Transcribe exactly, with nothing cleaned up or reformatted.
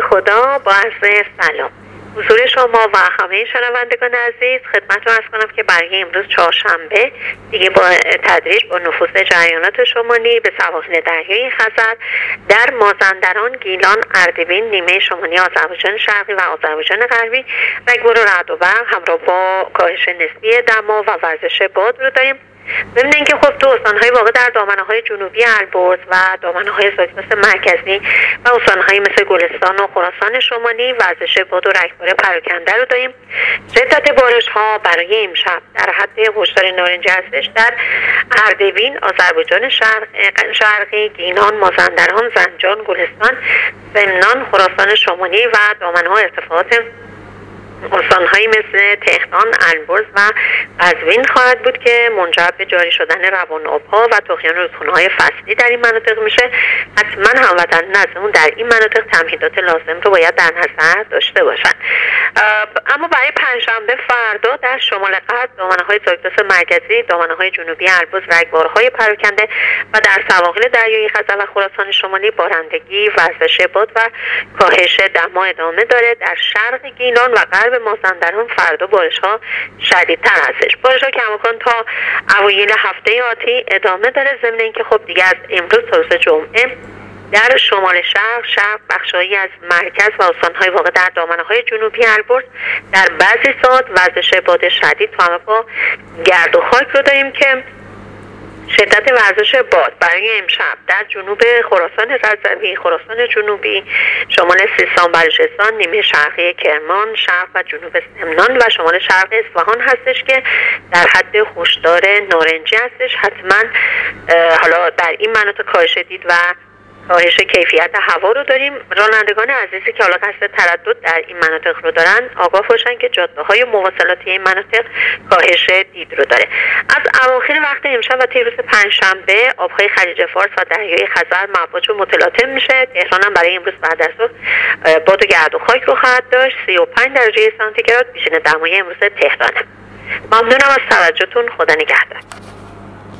خدا، با عرض سلام حضور شما و همه شنوندگان عزیز، خدمتتون عرض کنم که برای امروز چهارشنبه دیگه با تدریج با نفوذ جریانات شمالی به سواحل دریای خزر در مازندران، گیلان، اردبیل، نیمه شمالی آذربایجان شرقی و آذربایجان غربی رگبار و رعد و برق همراه با کاهش نسبی دما و وزش باد رو داریم. ضمن اینکه خب تو استان‌های واقع در دامنه‌های جنوبی البرز و دامنه‌های ساکساس مرکزی و استان‌های مثل گلستان و خراسان شمالی وزش باد و رگبار پراکنده رو داریم. شدت بارش‌ها برای امشب در حد هشدار نارنجی هستش در اردبیل، آذربایجان شرق، شرقی، گیلان، مازندران، زنجان، گلستان، سمنان، خراسان شمالی و دامنه‌ها ارتفاعات استان‌هایی مثل تهران، البرز و قزوین خواهد بود که منجر به جاری شدن روان آب‌ها و طغیان رودخانه‌های فصلی در این مناطق میشه. حتما هموطنان نزدمون در این مناطق تمهیدات لازم رو باید در نظر داشته باشن. اما برای پنجشنبه فردا در شمال غرب، دامنه‌های ساکساس مرکزی، دامنه‌های جنوبی البرز، رگبارهای پراکنده و در سواحل دریای خزر و خراسان شمالی بارندگی، وزش باد و کاهش دما ادامه داره. در شرق گیلان و غرب مازندران فردا بارش‌ها شدیدتر هستش. بارش‌ها کماکان تا اوایل هفته آتی ادامه داره. ضمن اینکه خب دیگه از امروز تا روز جمعه در شمال شرق، شرق بخشایی از مرکز و استان‌های واقع در دامنه‌های جنوبی البرز در بعضی ساعات وزش باد شدید و با گرد و خاک رو داریم که شدت وزش باد برای امشب در جنوب خراسان رضوی، خراسان جنوبی، شمال سیستان، بلوچستان، نیمه شرقی کرمان، شرق و جنوب سمنان و شمال شرق اصفهان هستش که در حد هشدار نارنجی هستش. حتما حالا در این مناطق کاهش دید و کاهش کیفیت هوا رو داریم. رانندگان عزیزی که حالا قصد تردد در این مناطق رو دارن آگاه باشن که جاده‌های مواصلاتی این مناطق کاهش دید رو داره. از اواخر وقت امشب و تا روز پنجشنبه آب‌های خلیج فارس و دریای خزر مواج متلاطم میشه. تهران هم برای امروز بعد از ظهر باد و گرد و خاک رو خواهد داشت. سی و پنج درجه سانتیگراد پیشین دمای امروز تهرانه. ممنونم از توجهتون. خدا نگهدار.